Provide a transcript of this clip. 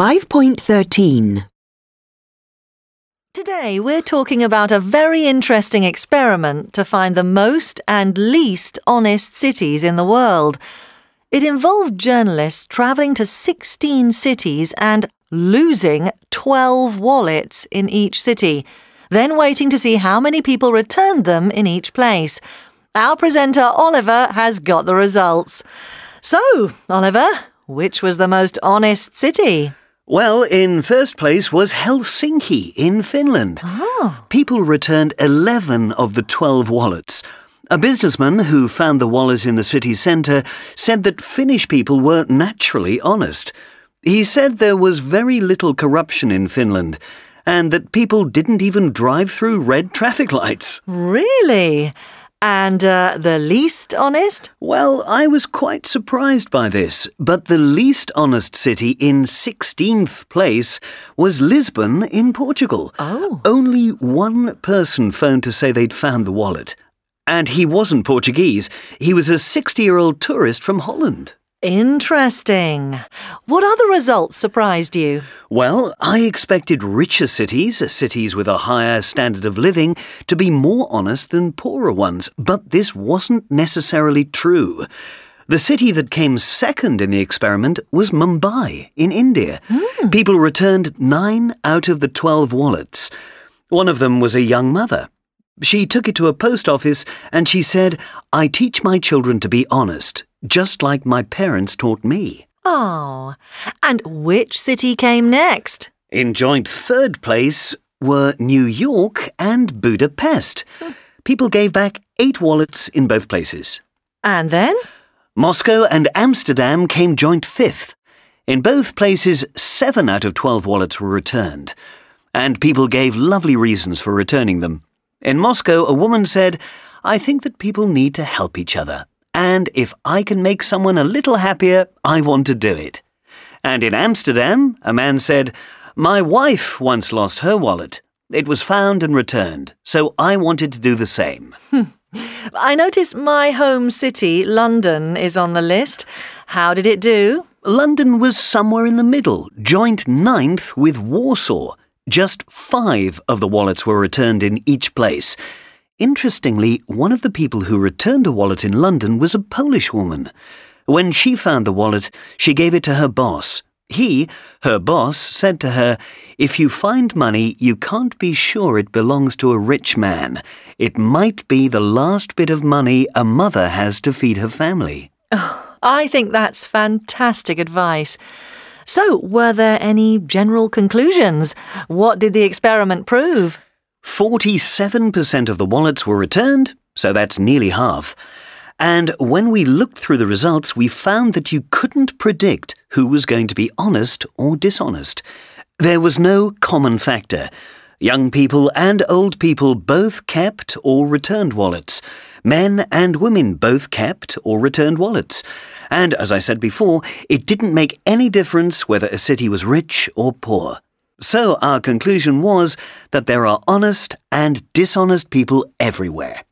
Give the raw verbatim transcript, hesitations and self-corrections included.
five point thirteen. Today we're talking about a very interesting experiment to find the most and least honest cities in the world. It involved journalists travelling to sixteen cities and losing twelve wallets in each city, then waiting to see how many people returned them in each place. Our presenter Oliver has got the results. So, Oliver, which was the most honest city? Well, in first place was Helsinki in Finland. Oh. People returned eleven of the twelve wallets. A businessman who found the wallet in the city centre said that Finnish people were naturally honest. He said there was very little corruption in Finland and that people didn't even drive through red traffic lights. Really? And uh, the least honest? Well, I was quite surprised by this, but the least honest city in sixteenth place was Lisbon in Portugal. Oh. Only one person phoned to say they'd found the wallet. And he wasn't Portuguese. He was a sixty-year-old tourist from Holland. Interesting. What other results surprised you? Well, I expected richer cities, cities with a higher standard of living, to be more honest than poorer ones, but this wasn't necessarily true. The city that came second in the experiment was Mumbai in India. Mm. People returned nine out of the twelve wallets. One of them was a young mother. She took it to a post office and she said, "I teach my children to be honest, just like my parents taught me." Oh, and which city came next? In joint third place were New York and Budapest. People gave back eight wallets in both places. And then? Moscow and Amsterdam came joint fifth. In both places, seven out of twelve wallets were returned. And people gave lovely reasons for returning them. In Moscow, a woman said, "I think that people need to help each other. And if I can make someone a little happier, I want to do it." And in Amsterdam, a man said, "My wife once lost her wallet. It was found and returned, so I wanted to do the same." I notice my home city, London, is on the list. How did it do? London was somewhere in the middle, joint ninth with Warsaw. Just five of the wallets were returned in each place. Interestingly, one of the people who returned a wallet in London was a Polish woman. When she found the wallet, she gave it to her boss. He, her boss, said to her, "If you find money, you can't be sure it belongs to a rich man. It might be the last bit of money a mother has to feed her family." Oh, I think that's fantastic advice. So, were there any general conclusions? What did the experiment prove? forty-seven percent of the wallets were returned, so that's nearly half. And when we looked through the results, we found that you couldn't predict who was going to be honest or dishonest. There was no common factor. Young people and old people both kept or returned wallets. Men and women both kept or returned wallets. And as I said before, it didn't make any difference whether a city was rich or poor. So our conclusion was that there are honest and dishonest people everywhere.